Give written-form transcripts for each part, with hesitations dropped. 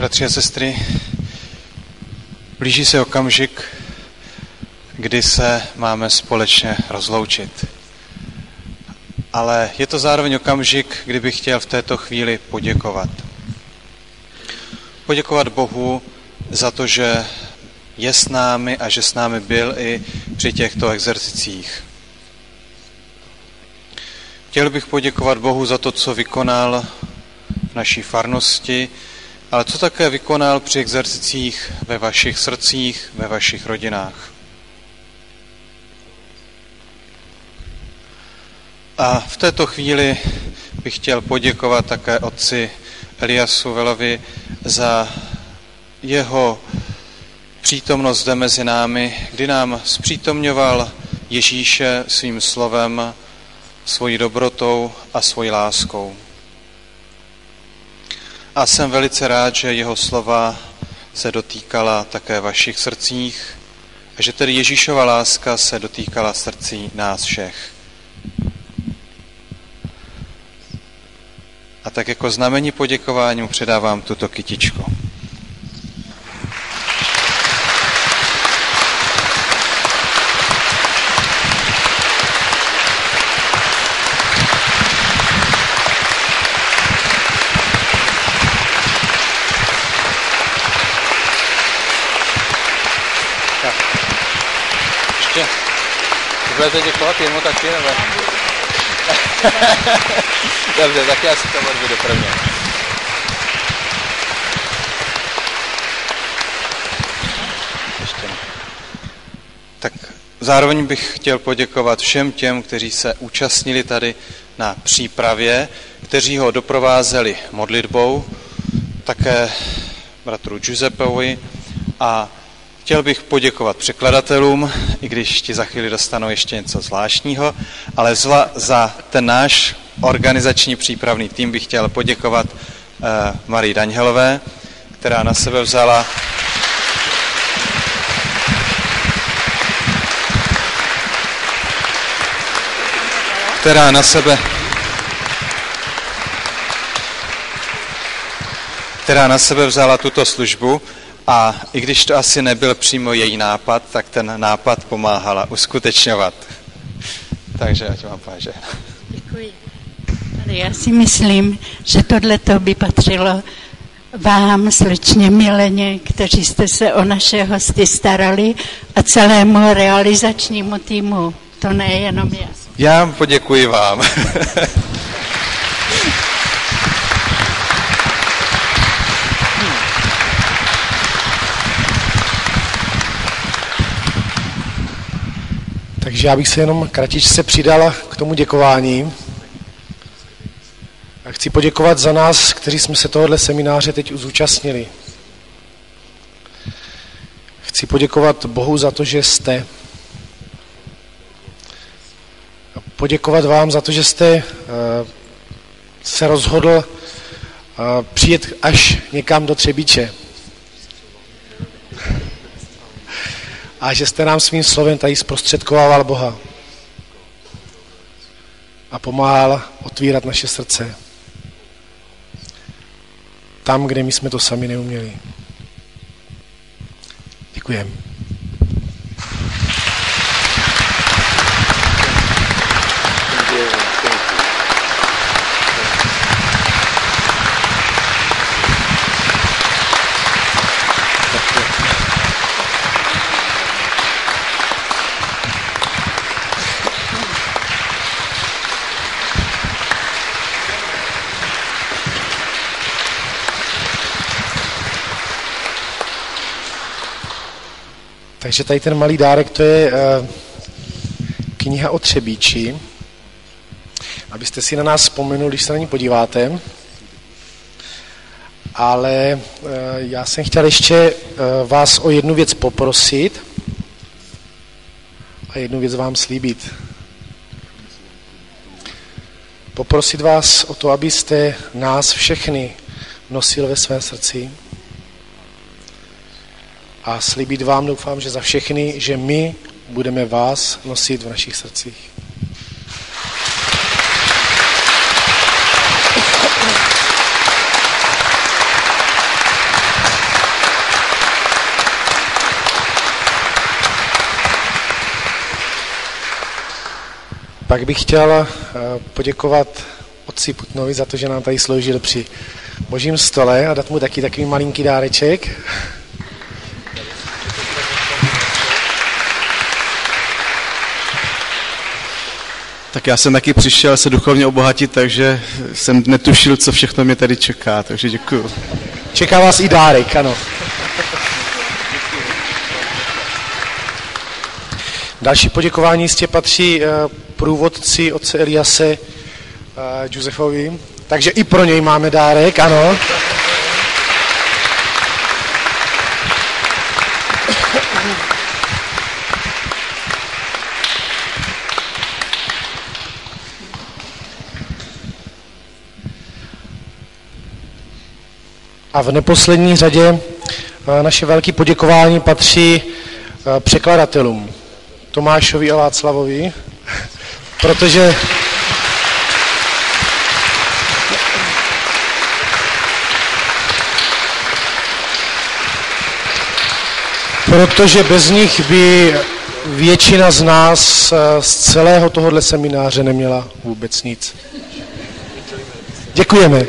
Bratři a sestry, blíží se okamžik, kdy se máme společně rozloučit. Ale je to zároveň okamžik, kdy bych chtěl v této chvíli poděkovat. Poděkovat Bohu za to, že je s námi a že s námi byl i při těchto exercicích. Chtěl bych poděkovat Bohu za to, co vykonal v naší farnosti, ale co také vykonal při exercicích ve vašich srdcích, ve vašich rodinách. A v této chvíli bych chtěl poděkovat také otci Eliasu Velovi za jeho přítomnost zde mezi námi, kdy nám zpřítomňoval Ježíše svým slovem, svojí dobrotou a svojí láskou. A jsem velice rád, že jeho slova se dotýkala také vašich srdcích a že tedy Ježíšova láska se dotýkala srdcí nás všech. A tak jako znamení poděkování mu předávám tuto kytičku. Ještě budete děkovat jemu taky, nebo? Dobře, tak já si to odvedu prvně. Ještě. Tak zároveň bych chtěl poděkovat všem těm, kteří se účastnili tady na přípravě, kteří ho doprovázeli modlitbou, také bratru Giuseppeovi a chtěl bych poděkovat překladatelům, i když ti za chvíli dostanou ještě něco zvláštního, ale za ten náš organizační přípravný tým bych chtěl poděkovat Marii Daňhelové, která na sebe vzala vzala tuto službu. A i když to asi nebyl přímo její nápad, tak ten nápad pomáhala uskutečňovat. Takže ať vám páže. Děkuji. Ale já si myslím, že tohleto by patřilo vám, slečně Mileně, kteří jste se o naše hosty starali a celému realizačnímu týmu. To nejenom já. Já poděkuji vám. Takže já bych se jenom kratičce přidal k tomu děkování. A chci poděkovat za nás, kteří jsme se tohohle semináře teď zúčastnili. Chci poděkovat Bohu za to, že jste. A poděkovat vám za to, že jste se rozhodl přijet až někam do Třebíče. A že jste nám svým slovem tady zprostředkovával Boha a pomáhal otvírat naše srdce tam, kde my jsme to sami neuměli. Děkujeme. Takže tady ten malý dárek, to je kniha o Třebíči. Abyste si na nás vzpomenuli, když se na ní podíváte. Ale já jsem chtěl ještě vás o jednu věc poprosit a jednu věc vám slíbit. Poprosit vás o to, abyste nás všechny nosil ve svém srdci. A slíbit vám, doufám, že za všechny, že my budeme vás nosit v našich srdcích. Pak bych chtěl poděkovat otci Putnovi za to, že nám tady sloužil při božím stole a dát mu taky takový malinký dáreček. Tak já jsem taky přišel se duchovně obohatit, takže jsem netušil, co všechno mě tady čeká, takže děkuju. Čeká vás i dárek, ano. Další poděkování jistě patří průvodci otce Eliase Josefovi, takže i pro něj máme dárek, ano. A v neposlední řadě naše velké poděkování patří překladatelům Tomášovi a Václavovi, protože bez nich by většina z nás z celého tohohle semináře neměla vůbec nic. Děkujeme.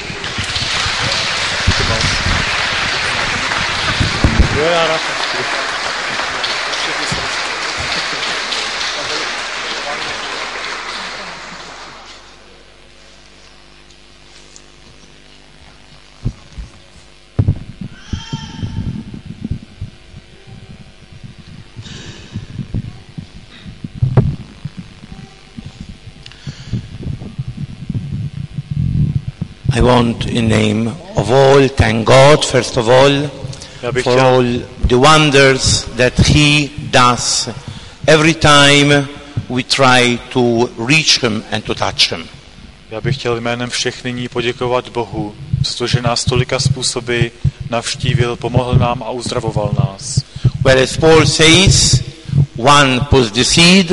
I want in name of all thank God first of all for all the wonders that he does every time we try to reach him and to touch him. Já bych chtěl jménem všech nyní poděkovat Bohu, protože nás tolika způsoby navštívil, pomohl nám a uzdravoval nás. Whereas Paul says, one puts the seed,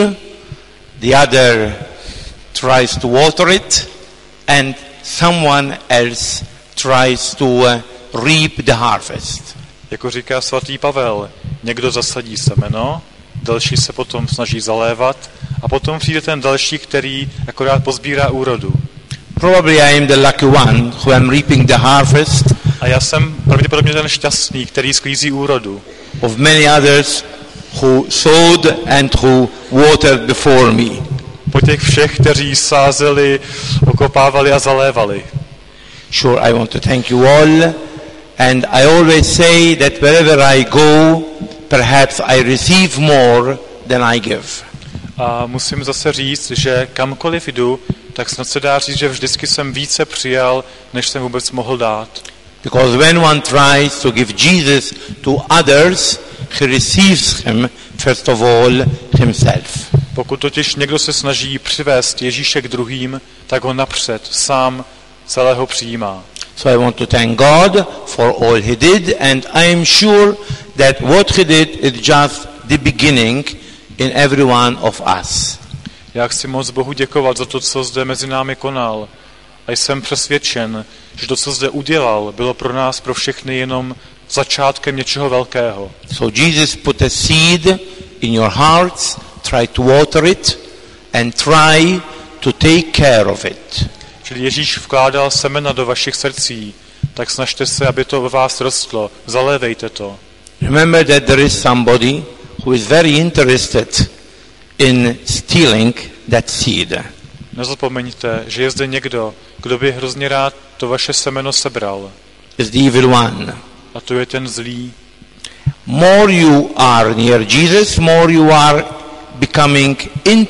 the other tries to water it, and someone else tries to reap the harvest. Jako říká svatý Pavel, někdo zasadí semeno, další se potom snaží zalévat a potom přijde ten další, který akorát pozbírá úrodu. Probably I am the lucky one who am reaping the harvest. A já jsem pravděpodobně ten šťastný, který sklízí úrodu. Of many others who sowed and who watered before me. Po těch všech, kteří sázeli, okopávali a zalévali. Sure, I want to thank you all, and I always say that wherever I go, perhaps I receive more than I give. A musím zase říct, že kamkoliv jdu, tak snad se dá říct, že vždycky jsem více přijal, než jsem vůbec mohl dát. Because when one tries to give Jesus to others, he receives him first of all himself. Pokud totiž někdo se snaží přivést Ježíše k druhým, tak ho napřed sám celého přijímá. So I want to thank God for all he did, and I am sure that what he did is just the beginning in every one of us. Já chci moc Bohu děkovat za to, co zde mezi námi konal. A jsem přesvědčen, že to, co zde udělal, bylo pro nás, pro všechny, jenom začátkem něčeho velkého. So Jesus put a seed in your hearts, try to water it, and try to take care of it. Čili Ježíš vkládal semena do vašich srdcí, tak snažte se, aby to ve vás rostlo. Zalévejte to. Remember that there is somebody who is very interested in stealing that seed. Nezapomeňte, že je zde někdo, kdo by hrozně rád to vaše semeno sebral. Is the evil one. A to je ten zlý. More you are near Jesus, more you are becoming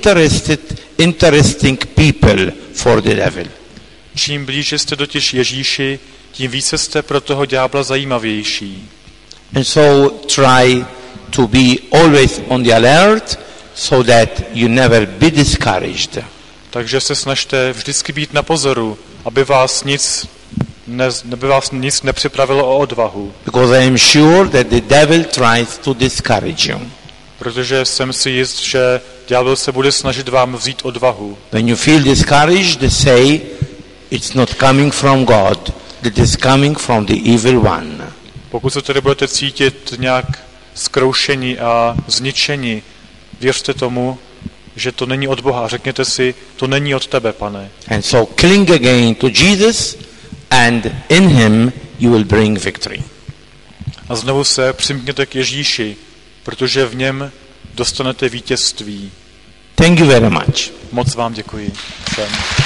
interesting people for the devil. Čím blíže jste totiž Ježíši, tím více jste pro toho ďábla zajímavější. And so try to be always on the alert so that you never be discouraged. Takže se snažte vždycky být na pozoru, aby vás nic nepřipravilo o odvahu. Because I am sure that the devil tries to discourage you. Protože jsem si jist, že ďábel se bude snažit vám vzít odvahu. When you feel discouraged, say it's not coming from God, it is coming from the evil one. Pokud se tedy budete cítit nějak zkroušení a zničení, věřte tomu, že to není od Boha. Řekněte si, to není od tebe, Pane. And so cling again to Jesus, and in him you will bring victory. A znovu se přimkněte k Ježíši, protože v něm dostanete vítězství. Thank you very much. Moc vám děkuji všem.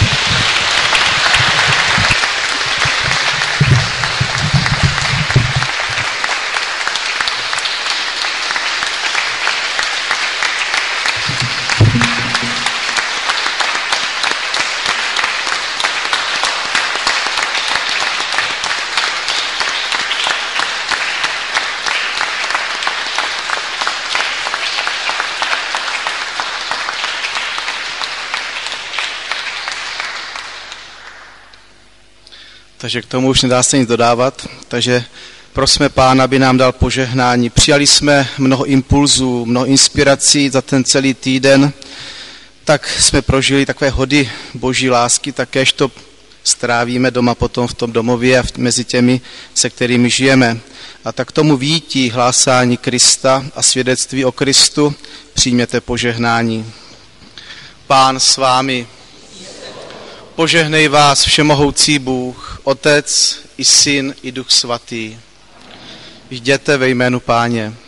Takže k tomu už nedá se nic dodávat, takže prosme Pána, aby nám dal požehnání. Přijali jsme mnoho impulzů, mnoho inspirací za ten celý týden, tak jsme prožili takové hody boží lásky, takéž to strávíme doma potom v tom domově a mezi těmi, se kterými žijeme. A tak tomu vítí hlásání Krista a svědectví o Kristu přijměte požehnání. Pán s vámi. Požehnej vás všemohoucí Bůh, Otec i Syn i Duch Svatý. Jděte ve jménu Páně.